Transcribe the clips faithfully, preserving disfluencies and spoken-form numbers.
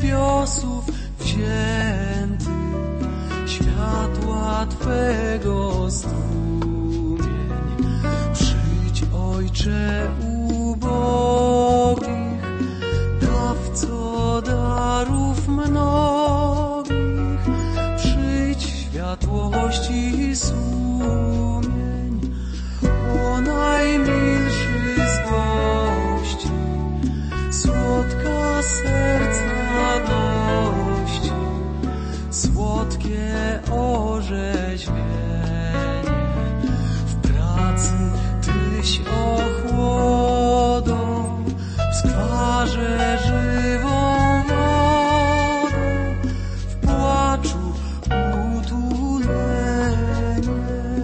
niebiosów wzięty, światła Twego strumień. Przyjdź, Ojcze ubogich, dawco darów mnogich, przyjdź, światłości sumień, o najmilszy z gości, słodka serca dości, słodkie orzeźwienie. W pracy Tyś ochłodą, w skwarze żywą wodą, w płaczu utulenie.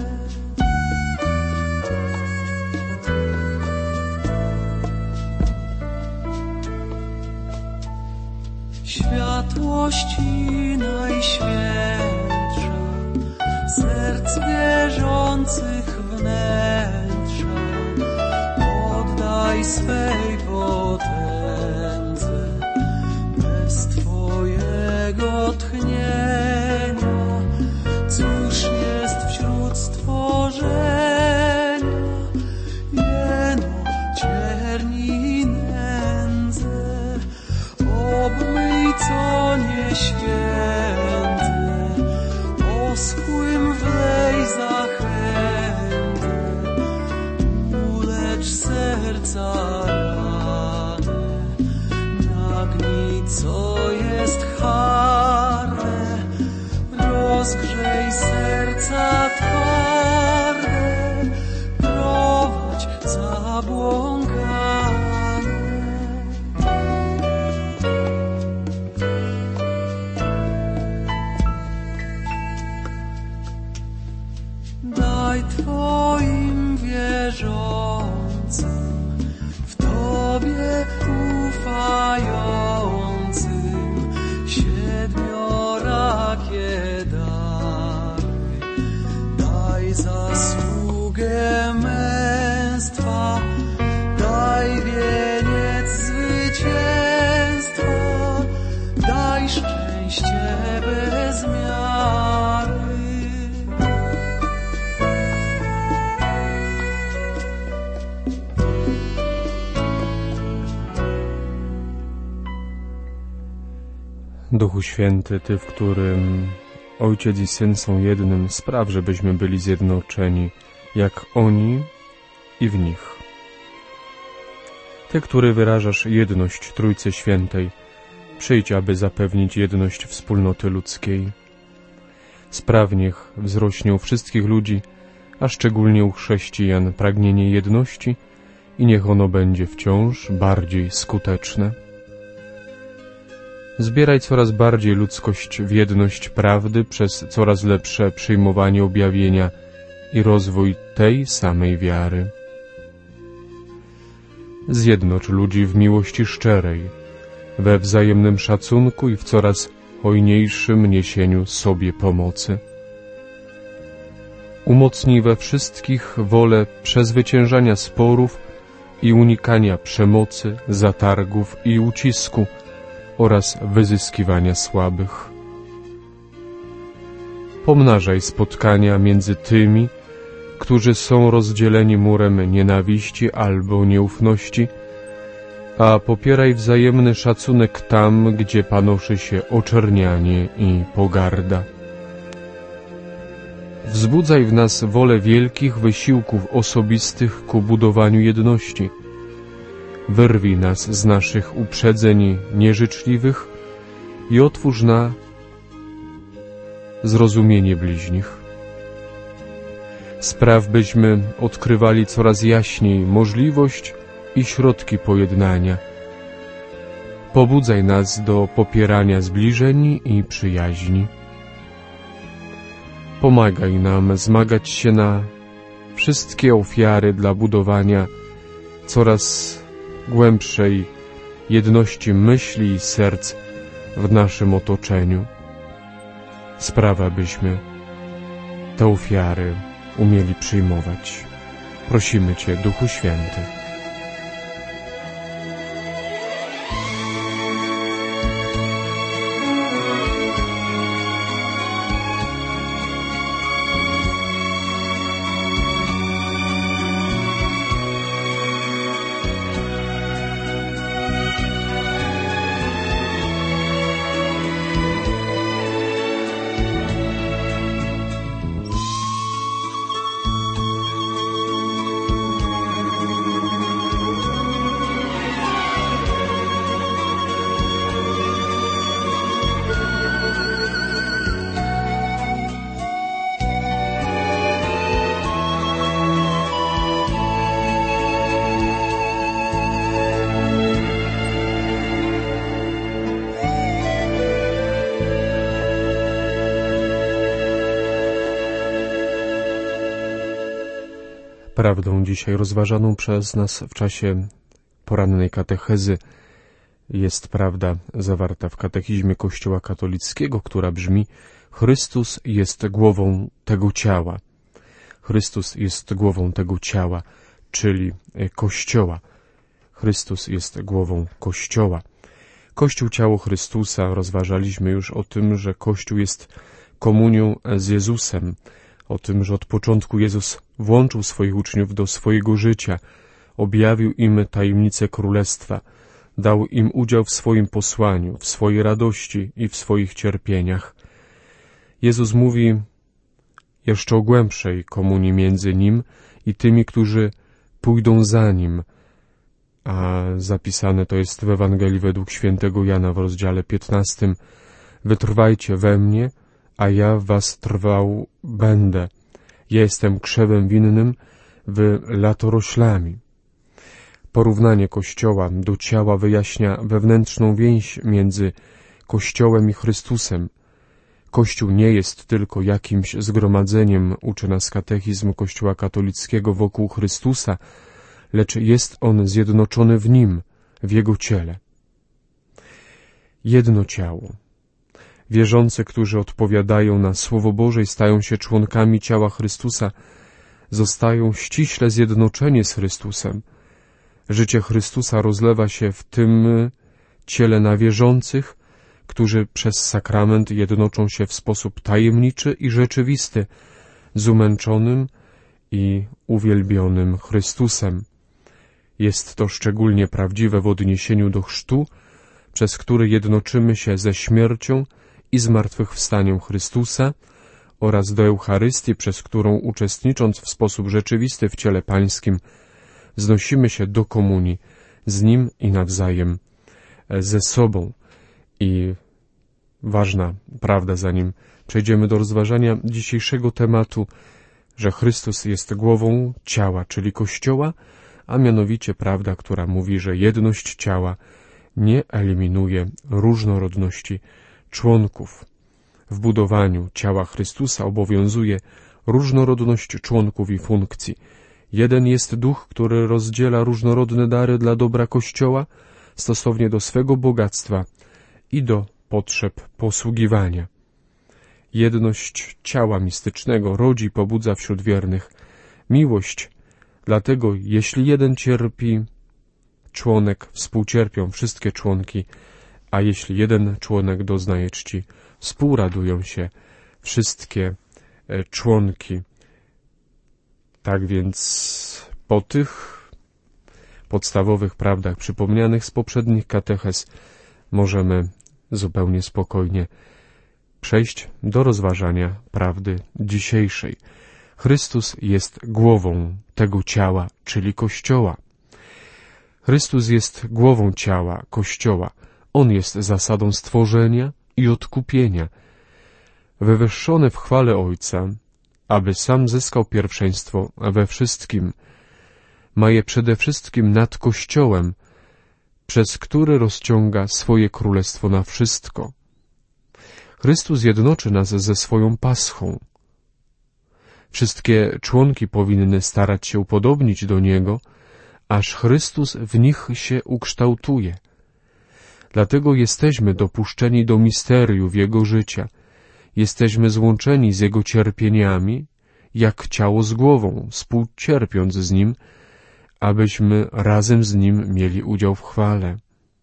Światłości najświętsza, serc wierzących wnętrza, oddaj swej potędze, bez Twojego tchnienia. Cóż jest wśród stworzenia, jeno cierni nędzę, obmyj co nieświęte, oschłym wlej zachętę, ulecz serca rane, nagnij co jest harde, rozgrzej serca twarde, prowadź zabłąkane. Daj Twoim wierzącym, w Tobie ufającym, siedmiorakie dary. Daj zasługę męstwa, daj wieniec zwycięstwa, daj szczęście bez miary. Duchu Święty, Ty, w którym Ojciec i Syn są jednym, spraw, żebyśmy byli zjednoczeni, jak oni i w nich. Ty, który wyrażasz jedność Trójcy Świętej, przyjdź, aby zapewnić jedność wspólnoty ludzkiej. Spraw, niech wzrośnie u wszystkich ludzi, a szczególnie u chrześcijan, pragnienie jedności i niech ono będzie wciąż bardziej skuteczne. Zbieraj coraz bardziej ludzkość w jedność prawdy przez coraz lepsze przyjmowanie objawienia i rozwój tej samej wiary. Zjednocz ludzi w miłości szczerej, we wzajemnym szacunku i w coraz hojniejszym niesieniu sobie pomocy. Umocnij we wszystkich wolę przezwyciężania sporów i unikania przemocy, zatargów i ucisku oraz wyzyskiwania słabych. Pomnażaj spotkania między tymi, którzy są rozdzieleni murem nienawiści albo nieufności, a popieraj wzajemny szacunek tam, gdzie panoszy się oczernianie i pogarda. Wzbudzaj w nas wolę wielkich wysiłków osobistych ku budowaniu jedności. Wyrwij nas z naszych uprzedzeń nieżyczliwych i otwórz na zrozumienie bliźnich. Spraw, byśmy odkrywali coraz jaśniej możliwość i środki pojednania. Pobudzaj nas do popierania zbliżeń i przyjaźni. Pomagaj nam zmagać się na wszystkie ofiary dla budowania coraz głębszej jedności myśli i serc w naszym otoczeniu. Sprawa, byśmy te ofiary umieli przyjmować. Prosimy Cię, Duchu Święty. Prawdą dzisiaj rozważaną przez nas w czasie porannej katechezy jest prawda zawarta w katechizmie Kościoła katolickiego, która brzmi: Chrystus jest głową tego ciała. Chrystus jest głową tego ciała, czyli Kościoła. Chrystus jest głową Kościoła. Kościół, ciało Chrystusa. Rozważaliśmy już o tym, że Kościół jest komunią z Jezusem, o tym, że od początku Jezus włączył swoich uczniów do swojego życia, objawił im tajemnicę Królestwa, dał im udział w swoim posłaniu, w swojej radości i w swoich cierpieniach. Jezus mówi jeszcze o głębszej komunii między Nim i tymi, którzy pójdą za Nim, a zapisane to jest w Ewangelii według świętego Jana w rozdziale piętnastym. Wytrwajcie we mnie, a ja w was trwał będę. Ja jestem krzewem winnym, wy latoroślami. Porównanie Kościoła do ciała wyjaśnia wewnętrzną więź między Kościołem i Chrystusem. Kościół nie jest tylko jakimś zgromadzeniem, uczy nas katechizm Kościoła katolickiego, wokół Chrystusa, lecz jest on zjednoczony w Nim, w Jego ciele. Jedno ciało. Wierzący, którzy odpowiadają na Słowo Boże i stają się członkami ciała Chrystusa, zostają ściśle zjednoczeni z Chrystusem. Życie Chrystusa rozlewa się w tym ciele na wierzących, którzy przez sakrament jednoczą się w sposób tajemniczy i rzeczywisty z umęczonym i uwielbionym Chrystusem. Jest to szczególnie prawdziwe w odniesieniu do chrztu, przez który jednoczymy się ze śmiercią i zmartwychwstaniem Chrystusa, oraz do Eucharystii, przez którą, uczestnicząc w sposób rzeczywisty w ciele Pańskim, znosimy się do komunii z Nim i nawzajem ze sobą. I ważna prawda, zanim przejdziemy do rozważania dzisiejszego tematu, że Chrystus jest głową ciała, czyli Kościoła, a mianowicie prawda, która mówi, że jedność ciała nie eliminuje różnorodności członków. W budowaniu ciała Chrystusa obowiązuje różnorodność członków i funkcji. Jeden jest duch, który rozdziela różnorodne dary dla dobra Kościoła stosownie do swego bogactwa i do potrzeb posługiwania. Jedność ciała mistycznego rodzi i pobudza wśród wiernych miłość. Dlatego, jeśli jeden cierpi, członek współcierpią wszystkie członki, a jeśli jeden członek doznaje czci, współradują się wszystkie członki. Tak więc po tych podstawowych prawdach przypomnianych z poprzednich katechez możemy zupełnie spokojnie przejść do rozważania prawdy dzisiejszej. Chrystus jest głową tego ciała, czyli Kościoła. Chrystus jest głową ciała, Kościoła. On jest zasadą stworzenia i odkupienia. Wywyższony w chwale Ojca, aby sam zyskał pierwszeństwo we wszystkim, ma je przede wszystkim nad Kościołem, przez który rozciąga swoje królestwo na wszystko. Chrystus jednoczy nas ze swoją paschą. Wszystkie członki powinny starać się upodobnić do Niego, aż Chrystus w nich się ukształtuje. Dlatego jesteśmy dopuszczeni do misteriów Jego życia. Jesteśmy złączeni z Jego cierpieniami, jak ciało z głową, współcierpiąc z Nim, abyśmy razem z Nim mieli udział w chwale.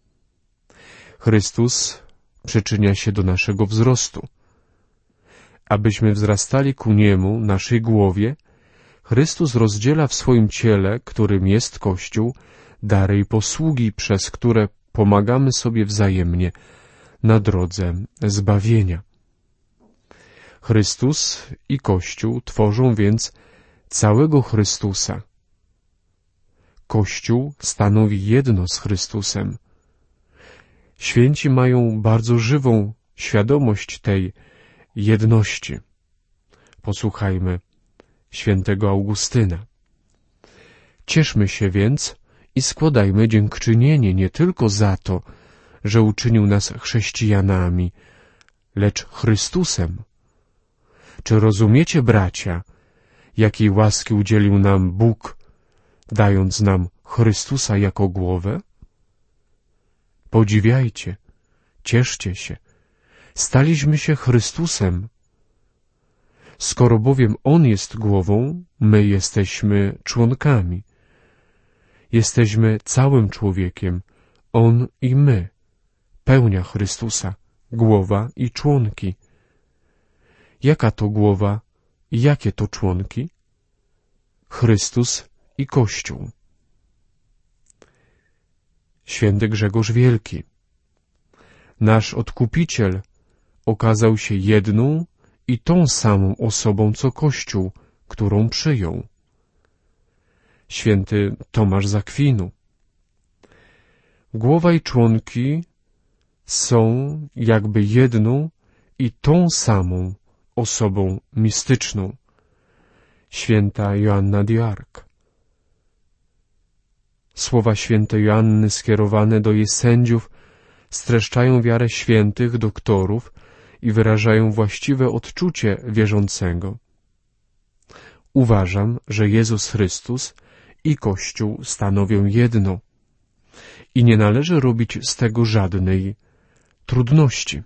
Chrystus przyczynia się do naszego wzrostu. Abyśmy wzrastali ku Niemu, naszej głowie, Chrystus rozdziela w swoim ciele, którym jest Kościół, dary i posługi, przez które pomagamy sobie wzajemnie na drodze zbawienia. Chrystus i Kościół tworzą więc całego Chrystusa. Kościół stanowi jedno z Chrystusem. Święci mają bardzo żywą świadomość tej jedności. Posłuchajmy świętego Augustyna. Cieszmy się więc i składajmy dziękczynienie nie tylko za to, że uczynił nas chrześcijanami, lecz Chrystusem. Czy rozumiecie, bracia, jakiej łaski udzielił nam Bóg, dając nam Chrystusa jako głowę? Podziwiajcie, cieszcie się, staliśmy się Chrystusem. Skoro bowiem On jest głową, my jesteśmy członkami. Jesteśmy całym człowiekiem, On i my, pełnia Chrystusa, głowa i członki. Jaka to głowa i jakie to członki? Chrystus i Kościół. Święty Grzegorz Wielki. Nasz Odkupiciel okazał się jedną i tą samą osobą, co Kościół, którą przyjął. Święty Tomasz z Akwinu. Głowa i członki są jakby jedną i tą samą osobą mistyczną. Święta Joanna d'Arc. Słowa świętej Joanny skierowane do jej sędziów streszczają wiarę świętych doktorów i wyrażają właściwe odczucie wierzącego. Uważam, że Jezus Chrystus i Kościół stanowią jedno i nie należy robić z tego żadnej trudności.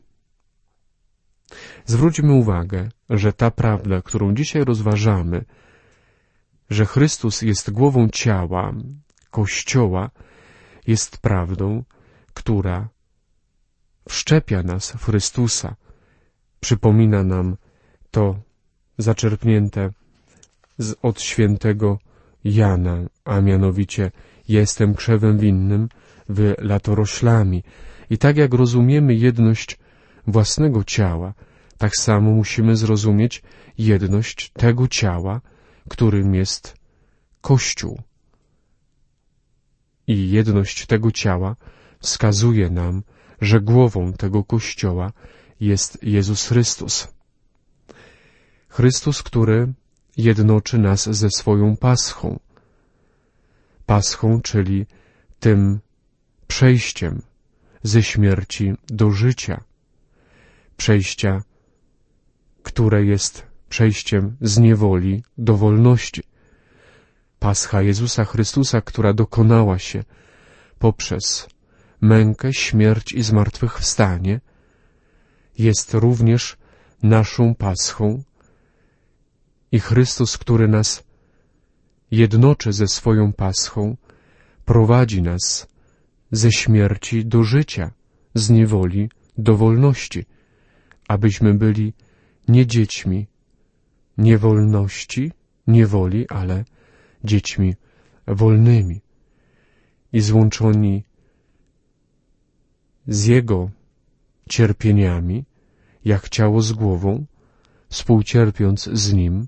Zwróćmy uwagę, że ta prawda, którą dzisiaj rozważamy, że Chrystus jest głową ciała, Kościoła, jest prawdą, która wszczepia nas w Chrystusa. Przypomina nam to zaczerpnięte z, od świętego Jana, a mianowicie jestem krzewem winnym, wy latoroślami. I tak jak rozumiemy jedność własnego ciała, tak samo musimy zrozumieć jedność tego ciała, którym jest Kościół. I jedność tego ciała wskazuje nam, że głową tego Kościoła jest Jezus Chrystus. Chrystus, który jednoczy nas ze swoją paschą. Paschą, czyli tym przejściem ze śmierci do życia. Przejścia, które jest przejściem z niewoli do wolności. Pascha Jezusa Chrystusa, która dokonała się poprzez mękę, śmierć i zmartwychwstanie, jest również naszą paschą i Chrystus, który nas jednoczy ze swoją paschą, prowadzi nas ze śmierci do życia, z niewoli do wolności, abyśmy byli nie dziećmi niewolności, niewoli, ale dziećmi wolnymi i złączoni z Jego cierpieniami, jak ciało z głową, współcierpiąc z Nim.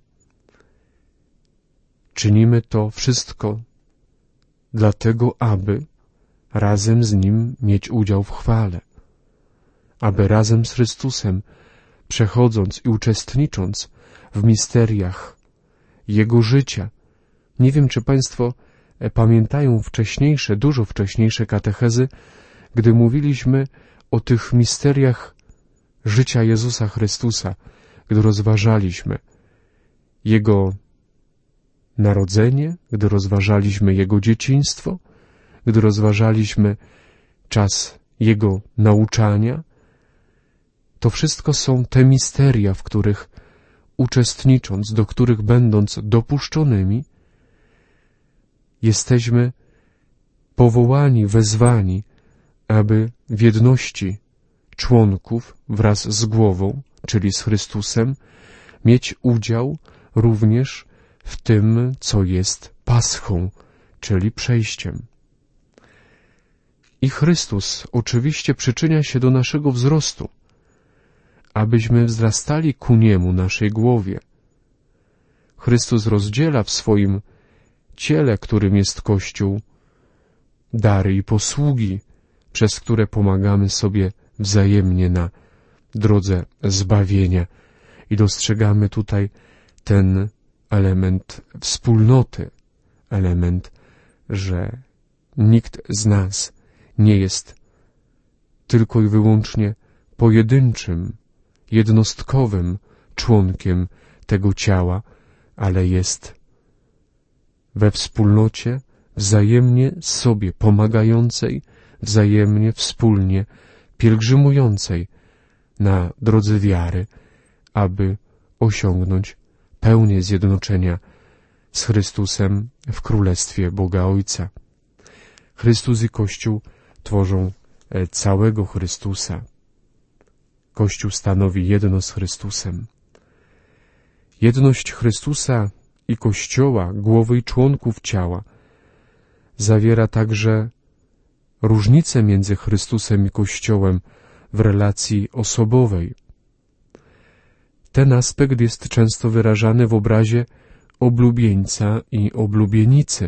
Czynimy to wszystko dlatego, aby razem z Nim mieć udział w chwale, aby razem z Chrystusem, przechodząc i uczestnicząc w misteriach Jego życia. Nie wiem, czy Państwo pamiętają wcześniejsze, dużo wcześniejsze katechezy, gdy mówiliśmy o tych misteriach życia Jezusa Chrystusa, gdy rozważaliśmy Jego narodzenie, gdy rozważaliśmy Jego dzieciństwo, gdy rozważaliśmy czas Jego nauczania. To wszystko są te misteria, w których uczestnicząc, do których będąc dopuszczonymi, jesteśmy powołani, wezwani, aby w jedności członków wraz z głową, czyli z Chrystusem, mieć udział również w tym, co jest paschą, czyli przejściem. I Chrystus oczywiście przyczynia się do naszego wzrostu, abyśmy wzrastali ku Niemu, naszej głowie. Chrystus rozdziela w swoim ciele, którym jest Kościół, dary i posługi, przez które pomagamy sobie wzajemnie na drodze zbawienia. I dostrzegamy tutaj ten element wspólnoty, element, że nikt z nas nie jest tylko i wyłącznie pojedynczym, jednostkowym członkiem tego ciała, ale jest we wspólnocie wzajemnie sobie pomagającej, wzajemnie, wspólnie pielgrzymującej na drodze wiary, aby osiągnąć pełnię zjednoczenia z Chrystusem w Królestwie Boga Ojca. Chrystus i Kościół tworzą całego Chrystusa. Kościół stanowi jedno z Chrystusem. Jedność Chrystusa i Kościoła, głowy i członków ciała, zawiera także różnicę między Chrystusem i Kościołem w relacji osobowej. Ten aspekt jest często wyrażany w obrazie oblubieńca i oblubienicy.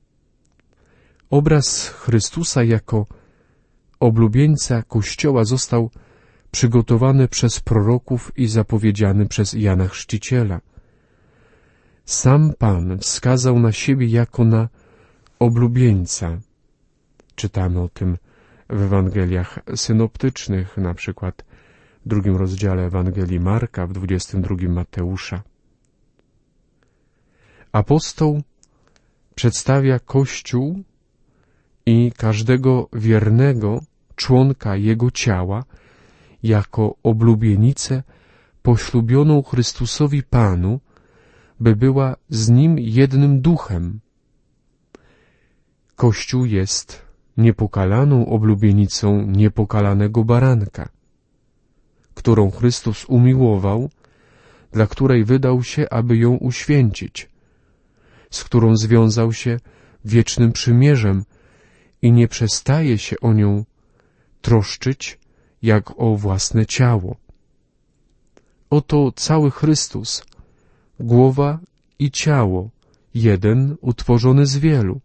Obraz Chrystusa jako oblubieńca Kościoła został przygotowany przez proroków i zapowiedziany przez Jana Chrzciciela. Sam Pan wskazał na siebie jako na oblubieńca. Czytamy o tym w Ewangeliach synoptycznych, na przykład w drugim rozdziale Ewangelii Marka, w dwudziestym drugim Mateusza. Apostoł przedstawia Kościół i każdego wiernego członka jego ciała jako oblubienicę poślubioną Chrystusowi Panu, by była z Nim jednym duchem. Kościół jest niepokalaną oblubienicą niepokalanego baranka, którą Chrystus umiłował, dla której wydał się, aby ją uświęcić, z którą związał się wiecznym przymierzem i nie przestaje się o nią troszczyć jak o własne ciało. Oto cały Chrystus, głowa i ciało, jeden utworzony z wielu.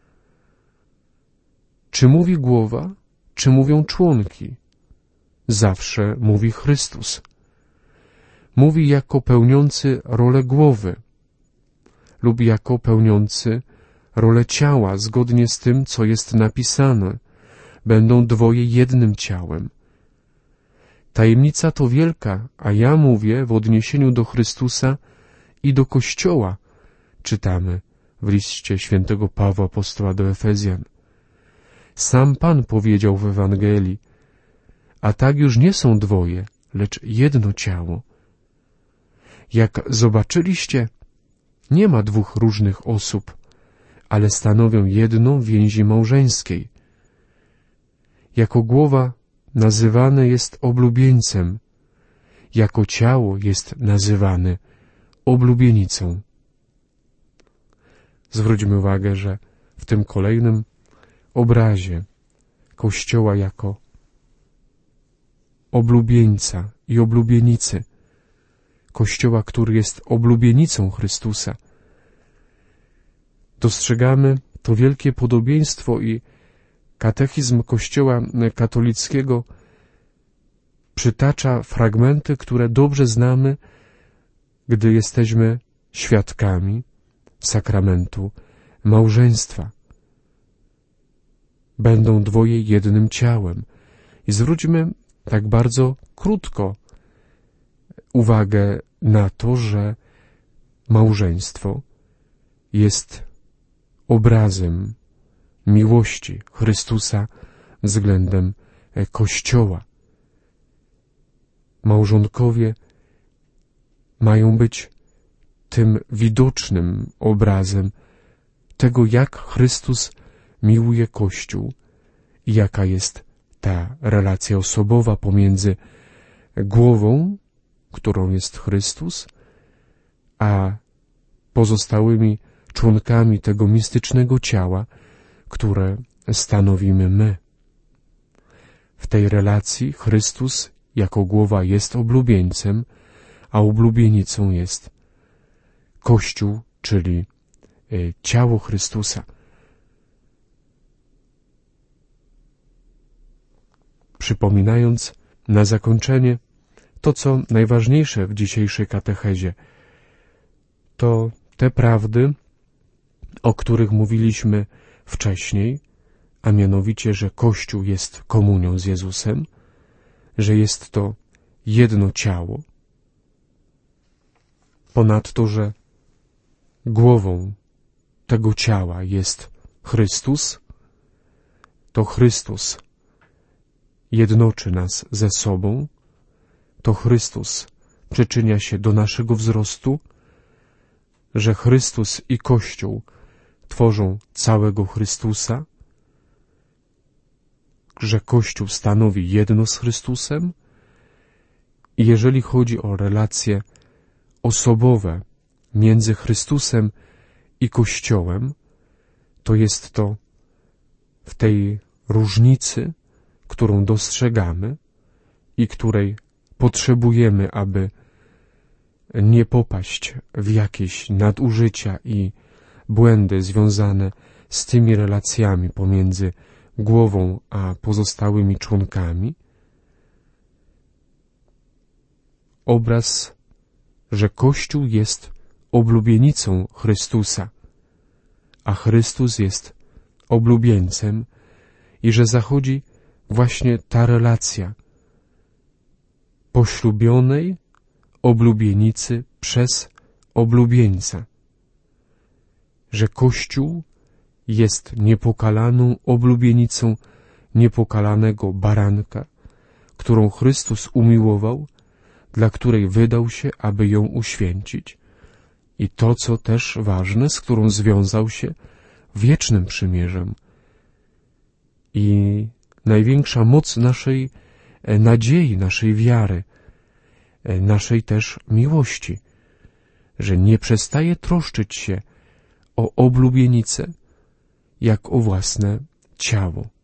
Czy mówi głowa, czy mówią członki? Zawsze mówi Chrystus. Mówi jako pełniący rolę głowy lub jako pełniący rolę ciała, zgodnie z tym, co jest napisane. Będą dwoje jednym ciałem. Tajemnica to wielka, a ja mówię w odniesieniu do Chrystusa i do Kościoła, czytamy w liście świętego Pawła apostoła do Efezjan. Sam Pan powiedział w Ewangelii, a tak już nie są dwoje, lecz jedno ciało. Jak zobaczyliście, nie ma dwóch różnych osób, ale stanowią jedną w więzi małżeńskiej. Jako głowa nazywany jest oblubieńcem, jako ciało jest nazywane oblubienicą. Zwróćmy uwagę, że w tym kolejnym obrazie Kościoła jako oblubieńca i oblubienicy, Kościoła, który jest oblubienicą Chrystusa, dostrzegamy to wielkie podobieństwo i katechizm Kościoła katolickiego przytacza fragmenty, które dobrze znamy, gdy jesteśmy świadkami sakramentu małżeństwa. Będą dwoje jednym ciałem. I zwróćmy tak bardzo krótko uwagę na to, że małżeństwo jest obrazem miłości Chrystusa względem Kościoła. Małżonkowie mają być tym widocznym obrazem tego, jak Chrystus miłuje Kościół i jaka jest ta relacja osobowa pomiędzy głową, którą jest Chrystus, a pozostałymi członkami tego mistycznego ciała, które stanowimy my. W tej relacji Chrystus jako głowa jest oblubieńcem, a oblubienicą jest Kościół, czyli ciało Chrystusa. Przypominając na zakończenie to, co najważniejsze w dzisiejszej katechezie, to te prawdy, o których mówiliśmy wcześniej, a mianowicie, że Kościół jest komunią z Jezusem, że jest to jedno ciało. Ponadto, że głową tego ciała jest Chrystus, to Chrystus jednoczy nas ze sobą, to Chrystus przyczynia się do naszego wzrostu, że Chrystus i Kościół tworzą całego Chrystusa, że Kościół stanowi jedno z Chrystusem. I jeżeli chodzi o relacje osobowe między Chrystusem i Kościołem, to jest to w tej różnicy, którą dostrzegamy i której potrzebujemy, aby nie popaść w jakieś nadużycia i błędy związane z tymi relacjami pomiędzy głową a pozostałymi członkami. Obraz, że Kościół jest oblubienicą Chrystusa, a Chrystus jest oblubieńcem i że zachodzi właśnie ta relacja poślubionej oblubienicy przez oblubieńca, że Kościół jest niepokalaną oblubienicą niepokalanego baranka, którą Chrystus umiłował, dla której wydał się, aby ją uświęcić. I to, co też ważne, z którą związał się wiecznym przymierzem. I największa moc naszej nadziei, naszej wiary, naszej też miłości, że nie przestaje troszczyć się o oblubienicę, jak o własne ciało.